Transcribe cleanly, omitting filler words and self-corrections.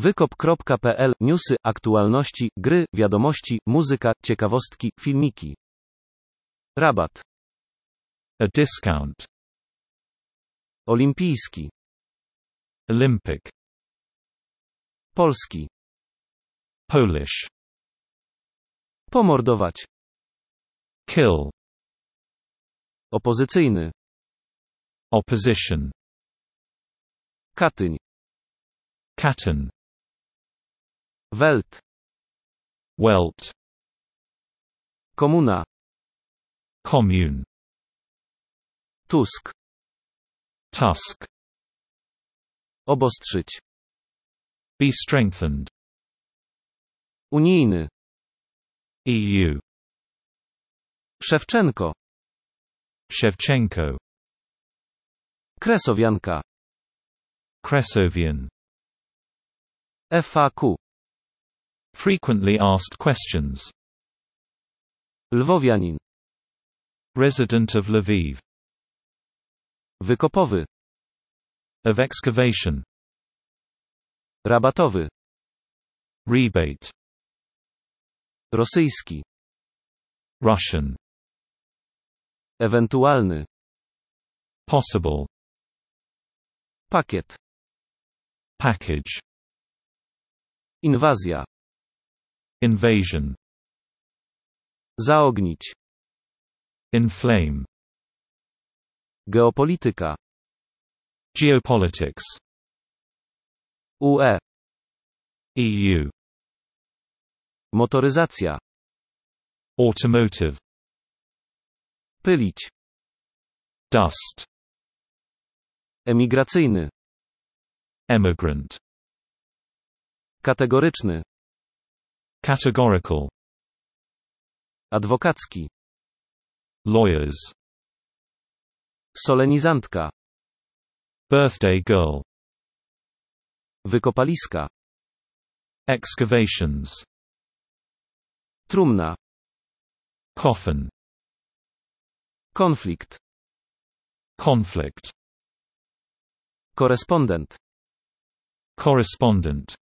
Wykop.pl. Newsy, aktualności, gry, wiadomości, muzyka, ciekawostki, filmiki. Rabat. A discount. Olimpijski. Olympic. Polski. Polish. Pomordować. Kill. Opozycyjny. Opposition. Katyń. Katyn. Welt. Welt. Komuna. Commune. Tusk. Tusk. Obostrzyć. Be strengthened. Unijny. EU. Szewczenko. Shevchenko. Kresowianka. Kresovian. FAQ. Frequently asked questions. Lwowianin. Resident of Lviv. Wykopowy. Of excavation. Rabatowy. Rebate. Rosyjski. Russian. Ewentualny. Possible. Pakiet. Package. Inwazja. Invasion. Zaognić. Inflame. Geopolityka. Geopolitics. UE. EU. Motoryzacja. Automotive. Pylić. Dust. Emigracyjny. Emigrant. Kategoryczny. Categorical. Adwokacki. Lawyers. Solenizantka. Birthday girl. Wykopaliska. Excavations. Trumna. Coffin. Konflikt. Conflict. Korespondent. Correspondent.